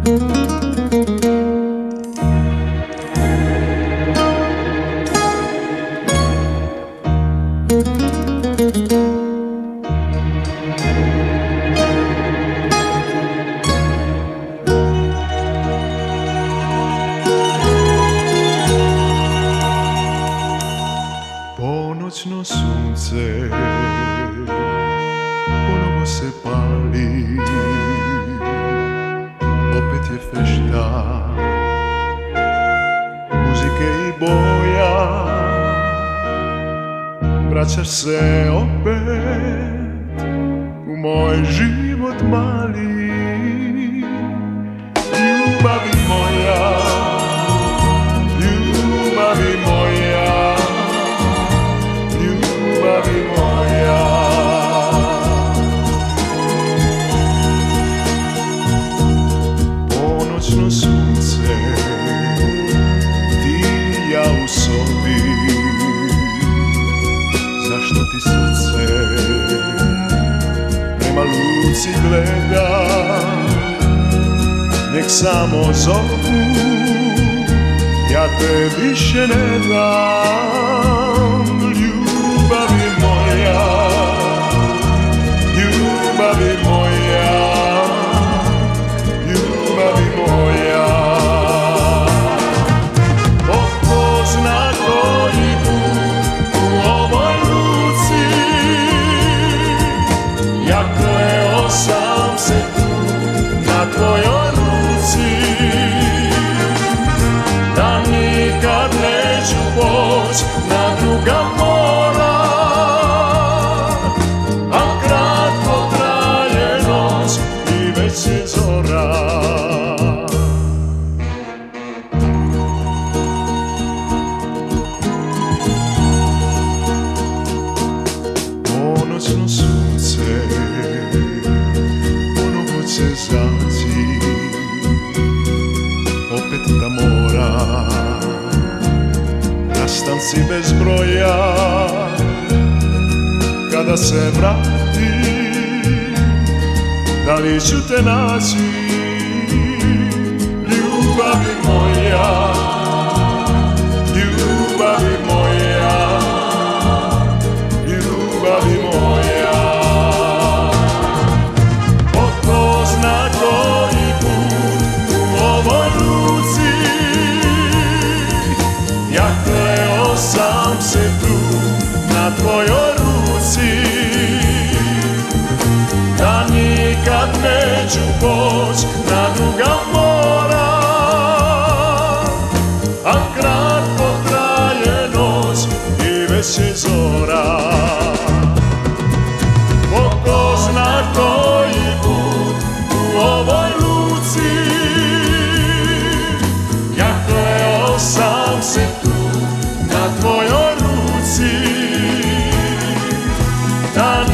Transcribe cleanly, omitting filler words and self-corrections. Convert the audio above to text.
Ponoćno sunce ponovo se pali, opet je fešta muzike i boja. Vraćaš se opet u moj život mali, ljubavi moja, ljubavi moja, ljubavi moja. Ponoćno sunce, ti i ja u sobi, zašto ti srce prema luci gleda? Nek samo zovu, ja te više ne dam. Ljubavi moja, ljubavi moja, ljubavi moja. Po zna koji put u ovoj luci, ja kleo sam se tu na tvojoj ruci, da nikad neću poć na druga mora, a kratko traje noć i već je zora. Ponoćno sunce ponovo će zaći, opet ta mora, rastanci bez broja. Kada se vratim, da li ću te naći? Ljubavi moja, ljubavi moja, ljubavi moja. Po ko zna koji put u ovoj luci, ja kleo sam se tu na tvojoj ruci, da nikad neću poć na druga mora, a kratko traje noć i već je zora. Ko zna koji put u ovoj luci, ja kleo sam se tu na tvojoj ruci, da